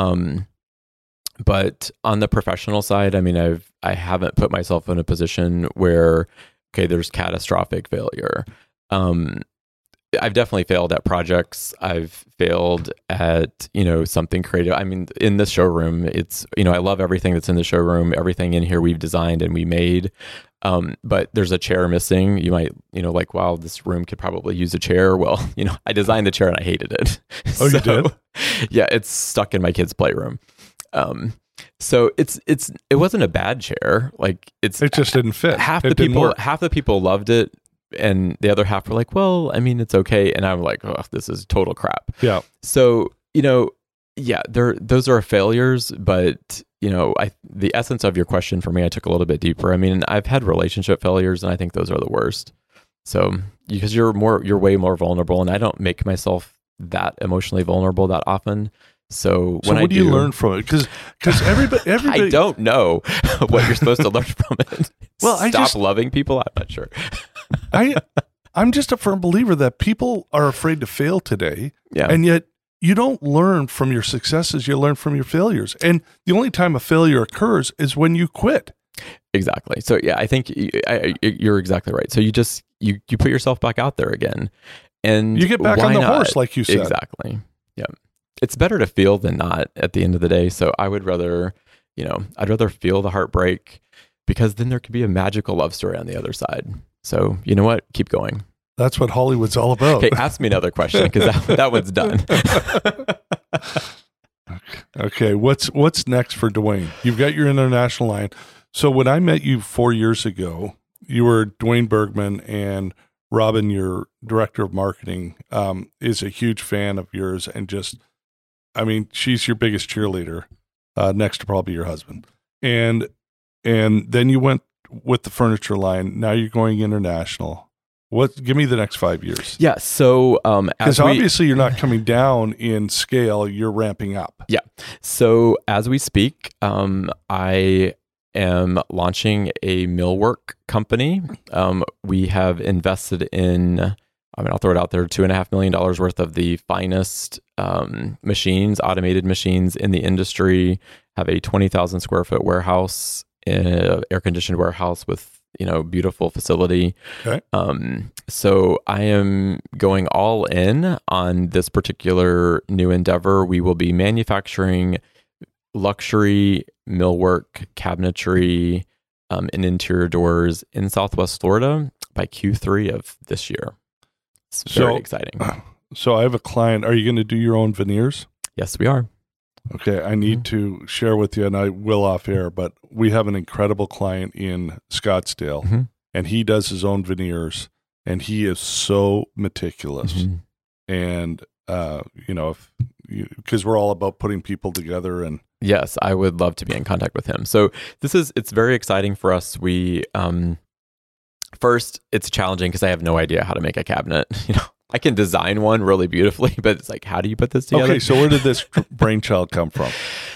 But on the professional side, I haven't put myself in a position where, there's catastrophic failure. I've definitely failed at projects. I've failed at, something creative. In the showroom, it's, I love everything that's in the showroom. Everything in here we've designed and we made. But there's a chair missing. You might, wow, this room could probably use a chair. Well, I designed the chair and I hated it. Oh, you did? Yeah, it's stuck in my kid's playroom. So it wasn't a bad chair. It just didn't fit. Half the people loved it. And the other half were like, well, it's okay. And I'm like, oh, this is total crap. Yeah. So, those are failures, but the essence of your question for me, I took a little bit deeper. I've had relationship failures and I think those are the worst. So because you're way more vulnerable, and I don't make myself that emotionally vulnerable that often. So when what do you learn from it? Because everybody, I don't know what you're supposed to learn from it. Well, Stop loving people. I'm not sure. I'm just a firm believer that people are afraid to fail today. Yeah. And yet you don't learn from your successes, you learn from your failures. And the only time a failure occurs is when you quit. Exactly. So I think you're exactly right. So you put yourself back out there again, and you get back on the horse, like you said. Exactly. Yeah. It's better to feel than not at the end of the day. So I would rather, I'd rather feel the heartbreak, because then there could be a magical love story on the other side. So you know what? Keep going. That's what Hollywood's all about. Okay, ask me another question, because that one's done. Okay, what's next for Dwayne? You've got your international line. So when I met you 4 years ago, you were Dwayne Bergman, and Robin, your director of marketing, is a huge fan of yours, and just, she's your biggest cheerleader, next to probably your husband. And then you went with the furniture line. Now you're going international. Give me the next 5 years. Yeah. So, because obviously you're not coming down in scale, you're ramping up. Yeah. So as we speak, I am launching a millwork company. We have invested in, I'll throw it out there, $2.5 million worth of the finest machines, automated machines in the industry. Have a 20,000 square foot warehouse, air conditioned warehouse with beautiful facility. Okay. So I am going all in on this particular new endeavor. We will be manufacturing luxury millwork, cabinetry, and interior doors in Southwest Florida by Q3 of this year. It's very exciting. So I have a client. Are you going to do your own veneers? Yes, we are. Okay, I need to share with you, and I will off air, but we have an incredible client in Scottsdale, and he does his own veneers, and he is so meticulous. And, because we're all about putting people together. And yes, I would love to be in contact with him. So it's very exciting for us. We, first, it's challenging because I have no idea how to make a cabinet. I can design one really beautifully, but it's like, how do you put this together? Okay, so where did this brainchild come from?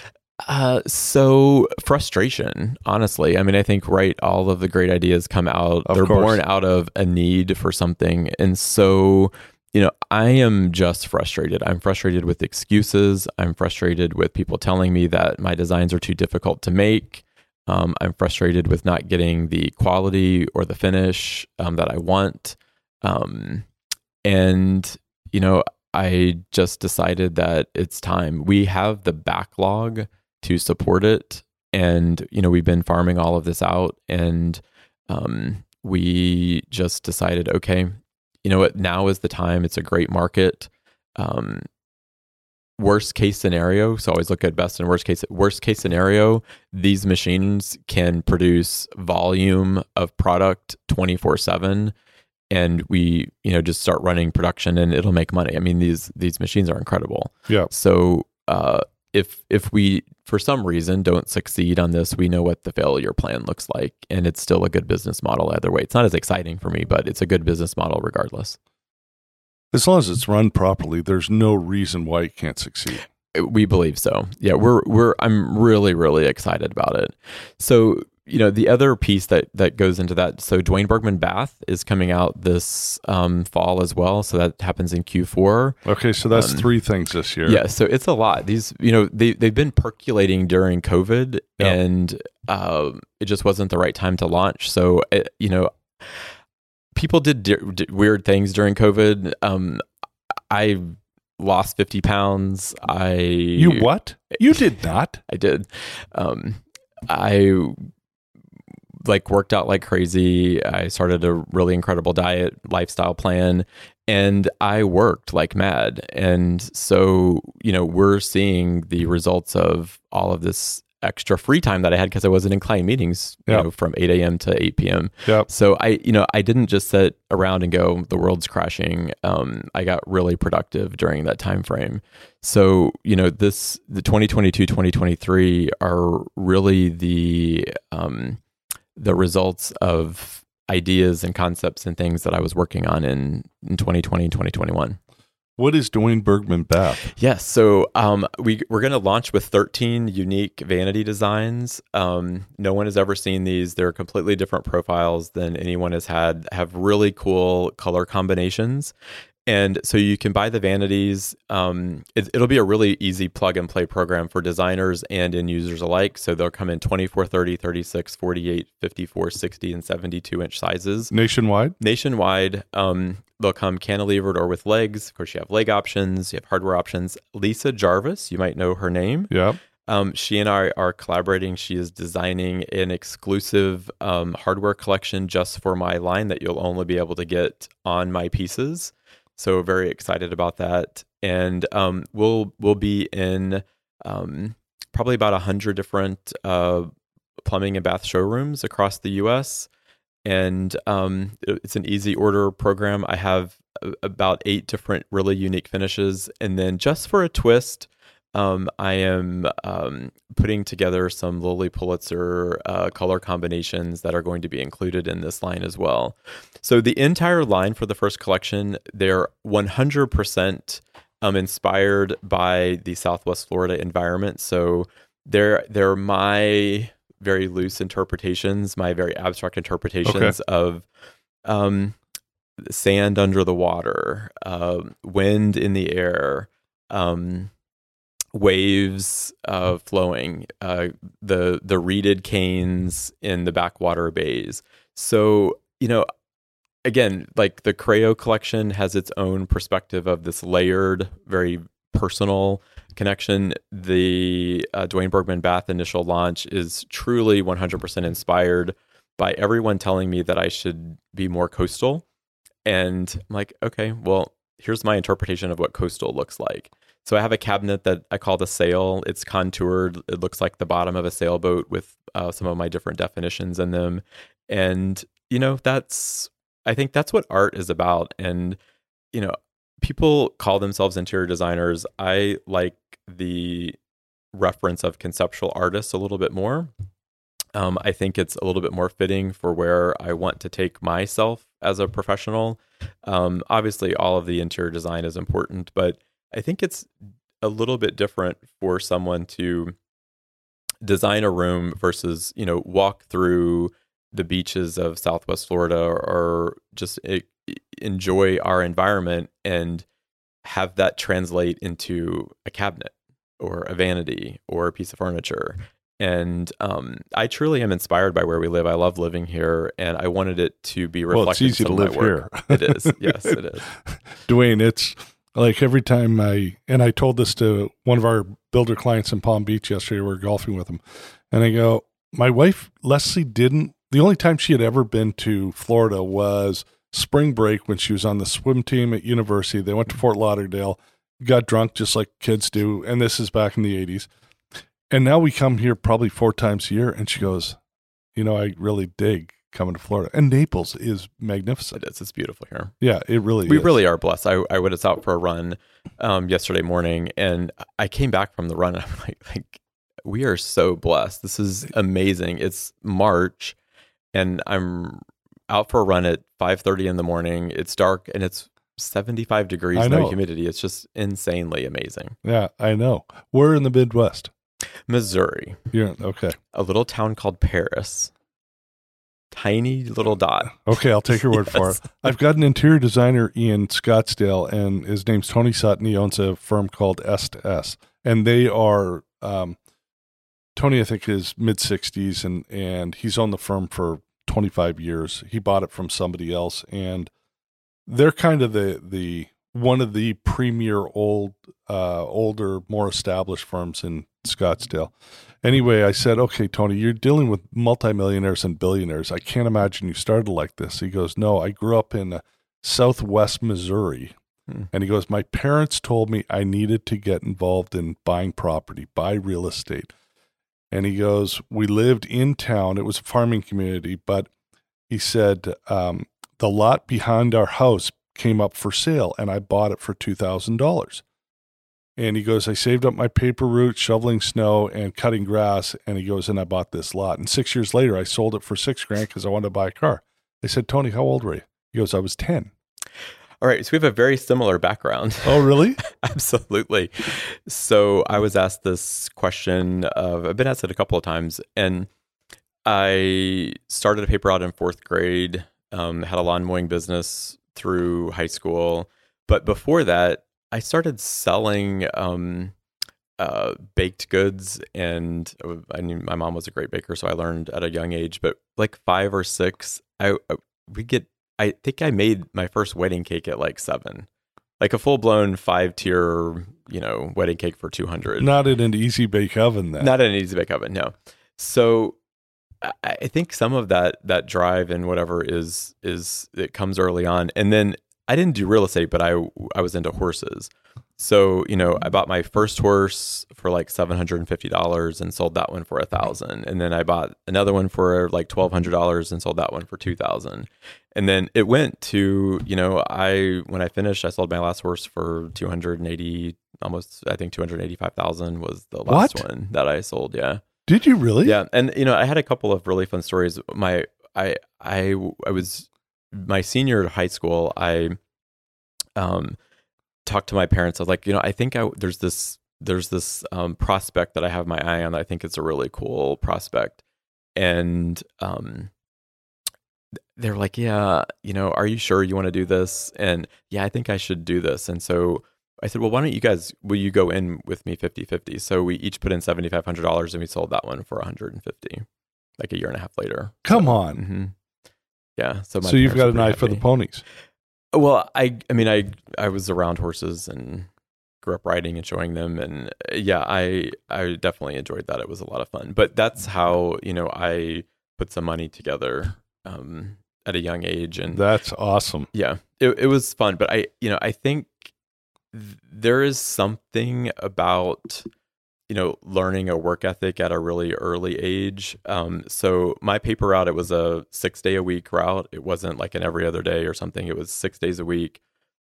So frustration, honestly. I mean, I think, all of the great ideas come out. They're born out of a need for something. And so, I am just frustrated. I'm frustrated with excuses. I'm frustrated with people telling me that my designs are too difficult to make. I'm frustrated with not getting the quality or the finish that I want. And, I just decided that it's time. We have the backlog to support it. And, we've been farming all of this out. And we just decided, okay, you know what, now is the time. It's a great market. Worst case scenario, so always look at best and worst case. Worst case scenario, these machines can produce volume of product 24/7. And we, just start running production and it'll make money. I mean, these machines are incredible. Yeah. So if we, for some reason, don't succeed on this, we know what the failure plan looks like. And it's still a good business model either way. It's not as exciting for me, but it's a good business model regardless. As long as it's run properly, there's no reason why it can't succeed. We believe so. Yeah, I'm really, really excited about it. So, the other piece that goes into that, so Dwayne Bergman Bath is coming out this fall as well. So that happens in Q4. Okay, so that's 3 things this year. Yeah, so it's a lot. These, they've been percolating during COVID, and it just wasn't the right time to launch. So, people did weird things during COVID. I lost 50 pounds. You what? You did not. I did. I worked out like crazy. I started a really incredible diet lifestyle plan, and I worked like mad. And so, we're seeing the results of all of this extra free time that I had because I wasn't in client meetings, from 8 a.m. to 8 p.m. Yep. So I didn't just sit around and go, the world's crashing. I got really productive during that time frame. So, the 2022, 2023 are really the results of ideas and concepts and things that I was working on in 2020 and 2021. What is Dwayne Bergman Bath? Yes. So we're going to launch with 13 unique vanity designs. No one has ever seen these. They're completely different profiles than anyone has had, have really cool color combinations. And so you can buy the vanities. It'll be a really easy plug and play program for designers and end users alike. So they'll come in 24, 30, 36, 48, 54, 60, and 72-inch sizes. Nationwide? Nationwide. They'll come cantilevered or with legs. Of course, you have leg options. You have hardware options. Lisa Jarvis, you might know her name. Yeah. She and I are collaborating. She is designing an exclusive hardware collection just for my line that you'll only be able to get on my pieces. So very excited about that. And we'll be in probably about 100 different plumbing and bath showrooms across the U.S. And it's an easy order program. I have about 8 different really unique finishes. And then just for a twist, I am putting together some Lilly Pulitzer color combinations that are going to be included in this line as well. So the entire line for the first collection, they're 100% inspired by the Southwest Florida environment. So they're my very loose interpretations, my very abstract interpretations of sand under the water, wind in the air, waves flowing, the reeded canes in the backwater bays. So, again, like the Creo collection has its own perspective of this layered, very personal connection. The Dwayne Bergman Bath initial launch is truly 100% inspired by everyone telling me that I should be more coastal. And I'm like, okay, well, here's my interpretation of what coastal looks like. So I have a cabinet that I call the sail. It's contoured. It looks like the bottom of a sailboat with some of my different definitions in them. And, I think that's what art is about. And, people call themselves interior designers. I like the reference of conceptual artists a little bit more. I think it's a little bit more fitting for where I want to take myself as a professional. Obviously, all of the interior design is important, but I think it's a little bit different for someone to design a room versus, walk through the beaches of Southwest Florida or just enjoy our environment and have that translate into a cabinet or a vanity or a piece of furniture. And I truly am inspired by where we live. I love living here, and I wanted it to be reflected. Well, it's easy to live here. It is. Yes, it is. Dwayne, it's like every time I told this to one of our builder clients in Palm Beach yesterday, we were golfing with them, and I go, my wife, Leslie, the only time she had ever been to Florida was spring break when she was on the swim team at university. They went to Fort Lauderdale, got drunk just like kids do, and this is back in the 80s. And now we come here probably 4 times a year, and she goes, I really dig coming to Florida. And Naples is magnificent. It is. It's beautiful here. Yeah, it really is. We really are blessed. I was out for a run yesterday morning, and I came back from the run, and I'm like, we are so blessed. This is amazing. It's March, and I'm out for a run at 5:30 in the morning. It's dark, and it's 75 degrees, no humidity. It's just insanely amazing. Yeah, I know. We're in the Midwest. Missouri. Yeah, okay. A little town called Paris. Tiny little dot. Okay, I'll take your word for it. I've got an interior designer in Scottsdale, and his name's Tony Sutton. He owns a firm called S2S, and they are Tony, I think, is mid-60s, and he's owned the firm for 25 years. He bought it from somebody else, and they're kind of the one of the premier older, more established firms in Scottsdale. Anyway, I said, okay, Tony, you're dealing with multimillionaires and billionaires. I can't imagine you started like this. He goes, no, I grew up in Southwest Missouri. And he goes, my parents told me I needed to get involved in buying property, buy real estate. And he goes, we lived in town. It was a farming community, but he said, the lot behind our house came up for sale, and I bought it for $2,000. And he goes, I saved up my paper route, shoveling snow and cutting grass. And he goes, and I bought this lot. And 6 years later, I sold it for $6,000 because I wanted to buy a car. I said, Tony, how old were you? He goes, I was 10. All right. So we have a very similar background. Oh, really? Absolutely. So I was asked this question I've been asked it a couple of times. And I started a paper route in 4th grade, had a lawn mowing business through high school. But before that, I started selling baked goods, and I knew my mom was a great baker, so I learned at a young age. But like 5 or 6, I think I made my first wedding cake at like 7, like a full blown 5-tier, wedding cake for $200. Not in an easy bake oven, then. Not in an easy bake oven, no. So I think some of that drive and whatever is it comes early on, and then I didn't do real estate, but I was into horses. So, I bought my first horse for like $750 and sold that one for $1,000. And then I bought another one for like $1,200 and sold that one for $2,000. And then it went to, when I finished, I sold my last horse for $280, almost, I think $285,000 was the last one that I sold. Yeah. Did you really? Yeah. And, I had a couple of really fun stories. I was my senior year of high school, I talked to my parents. I was like, I think there's this prospect that I have my eye on. I think it's a really cool prospect. And they're like, yeah, are you sure you want to do this? And yeah, I think I should do this. And so I said, well, why don't will you go in with me 50-50? So we each put in $7,500 and we sold that one for $150, like a year and a half later. Come on. Mm-hmm. Yeah. So you've got an eye for the ponies. Well, I was around horses and grew up writing and showing them. And yeah, I definitely enjoyed that. It was a lot of fun. But that's how, I put some money together at a young age. And that's awesome. Yeah, it was fun. But I think there is something about, learning a work ethic at a really early age. So my paper route, it was a 6-day-a-week route. It wasn't like an every other day or something. It was 6 days a week.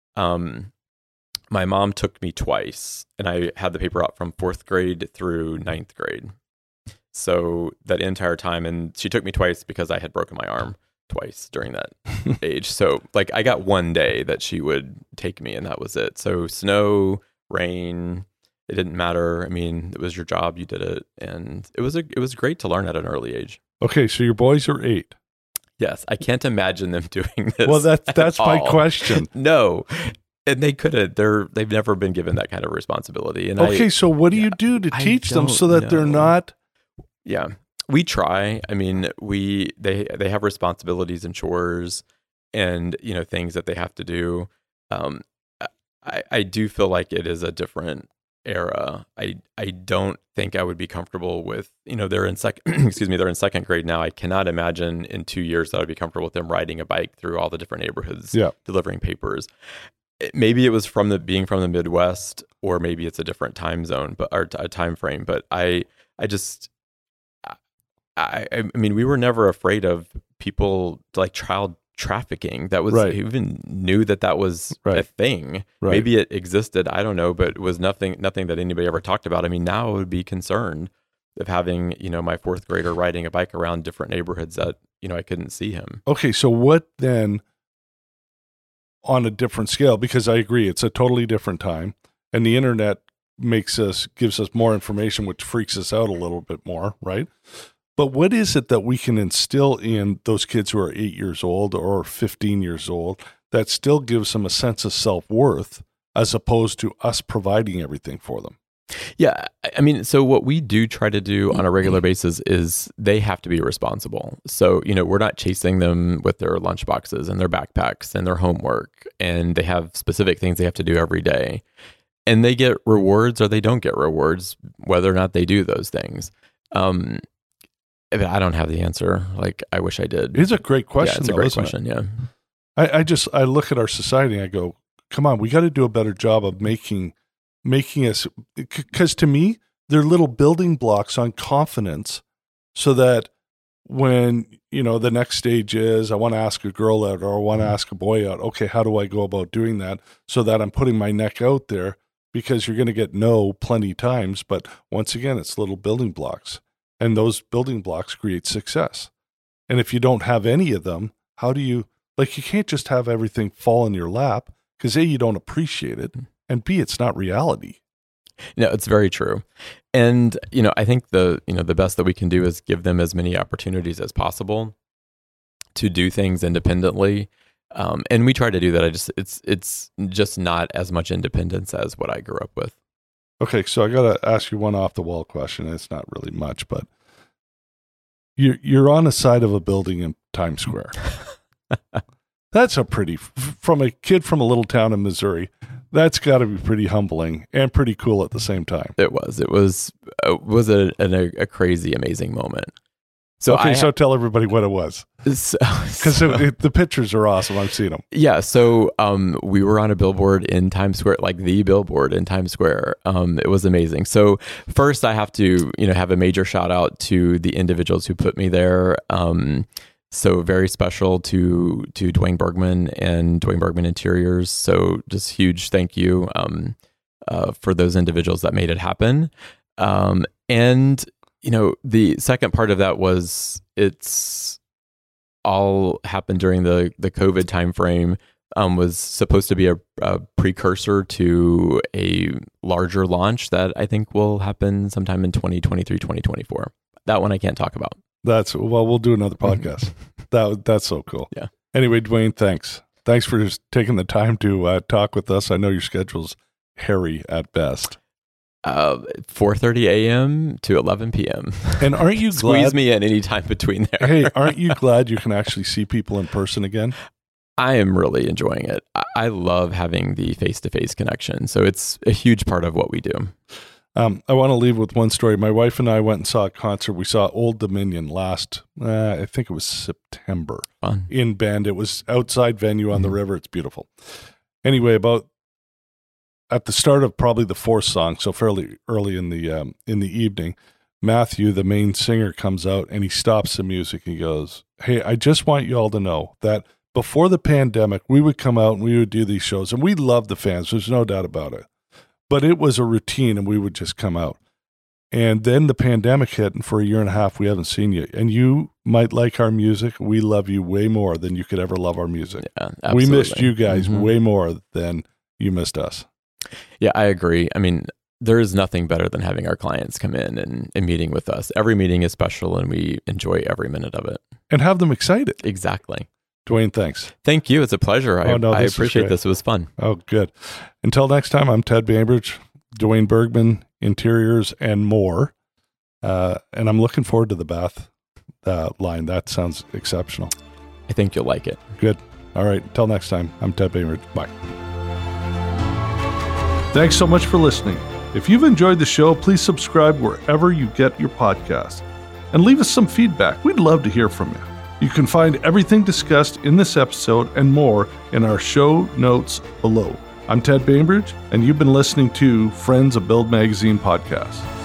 My mom took me twice, and I had the paper route from 4th grade through 9th grade. So that entire time, and she took me twice because I had broken my arm twice during that age. So like I got one day that she would take me, and that was it. So snow, rain, it didn't matter. I mean, it was your job. You did it. And it was great to learn at an early age. Okay. So your boys are 8. Yes. I can't imagine them doing this. Well, that's my question. No. And they couldn't. They've never been given that kind of responsibility. And okay. So what do you do to teach them so that they're not? Yeah. We try. I mean, they have responsibilities and chores and, things that they have to do. I do feel like it is a different era. I don't think I would be comfortable with, they're in they're in 2nd grade now. I cannot imagine in 2 years that I'd be comfortable with them riding a bike through all the different neighborhoods, delivering papers. Maybe it was being from the Midwest, or maybe it's a different time zone, or a time frame. But I mean, we were never afraid of people like child trafficking. That was we even knew that was a thing. Right. Maybe it existed. I don't know, but it was nothing that anybody ever talked about. I mean, now I would be concerned of having, my 4th grader riding a bike around different neighborhoods that, I couldn't see him. Okay. So what then on a different scale, because I agree, it's a totally different time, and the internet gives us more information, which freaks us out a little bit more. Right. But what is it that we can instill in those kids who are 8 years old or 15 years old that still gives them a sense of self-worth as opposed to us providing everything for them? Yeah. I mean, so what we do try to do on a regular basis is they have to be responsible. So, we're not chasing them with their lunch boxes and their backpacks and their homework, and they have specific things they have to do every day. And they get rewards or they don't get rewards, whether or not they do those things. I don't have the answer. Like, I wish I did. It's a great question. Yeah, it's a great question. Yeah. I look at our society and I go, come on, we got to do a better job of making us, because to me, they're little building blocks on confidence, so that when, the next stage is, I want to ask a girl out or I want to ask a boy out. Okay. How do I go about doing that so that I'm putting my neck out there? Because you're going to get no plenty times. But once again, it's little building blocks. And those building blocks create success. And if you don't have any of them, how do you can't just have everything fall in your lap, because A, you don't appreciate it, and B, it's not reality. No, it's very true. And, I think the best that we can do is give them as many opportunities as possible to do things independently. And we try to do that. It's just not as much independence as what I grew up with. Okay, so I got to ask you one off-the-wall question. It's not really much, but you're on the side of a building in Times Square. That's from a kid from a little town in Missouri, that's got to be pretty humbling and pretty cool at the same time. It was a crazy, amazing moment. So so tell everybody what it was. Because the pictures are awesome. I've seen them. Yeah. So we were on a billboard in Times Square, like the billboard in Times Square. It was amazing. So first I have to, have a major shout out to the individuals who put me there. So very special to Dwayne Bergman and Dwayne Bergman Interiors. So just huge thank you for those individuals that made it happen. And the second part of that was it's all happened during the COVID timeframe. Was supposed to be a precursor to a larger launch that I think will happen sometime in 2023, 2024. That one I can't talk about. We'll do another podcast. That's so cool. Yeah. Anyway, Dwayne, thanks. Thanks for just taking the time to talk with us. I know your schedule's hairy at best. 4:30 a.m. to 11 p.m. And aren't you Squeeze glad? me in any time between there. Hey, aren't you glad you can actually see people in person again? I am really enjoying it. I love having the face-to-face connection. So it's a huge part of what we do. I want to leave with one story. My wife and I went and saw a concert. We saw Old Dominion last, I think it was September. Fun. In Bend. It was outside venue on the river. It's beautiful. Anyway, about at the start of probably the fourth song, so fairly early in the evening, Matthew, the main singer, comes out and he stops the music. He goes, "Hey, I just want you all to know that before the pandemic, we would come out and we would do these shows, and we loved the fans. There's no doubt about it. But it was a routine, and we would just come out. And then the pandemic hit, and for a year and a half, we haven't seen you. And you might like our music. We love you way more than you could ever love our music. Yeah, absolutely. We missed you guys way more than you missed us." Yeah, I agree. I mean, there is nothing better than having our clients come in and meeting with us. Every meeting is special, and we enjoy every minute of it. And have them excited. Exactly. Dwayne, thanks. Thank you. It's a pleasure. I appreciate this. It was fun. Oh, good. Until next time, I'm Ted Bainbridge, Dwayne Bergman, Interiors, and more. And I'm looking forward to the bath line. That sounds exceptional. I think you'll like it. Good. All right. Until next time, I'm Ted Bainbridge. Bye. Thanks so much for listening. If you've enjoyed the show, please subscribe wherever you get your podcasts. And leave us some feedback. We'd love to hear from you. You can find everything discussed in this episode and more in our show notes below. I'm Ted Bainbridge, and you've been listening to Friends of Build Magazine podcast.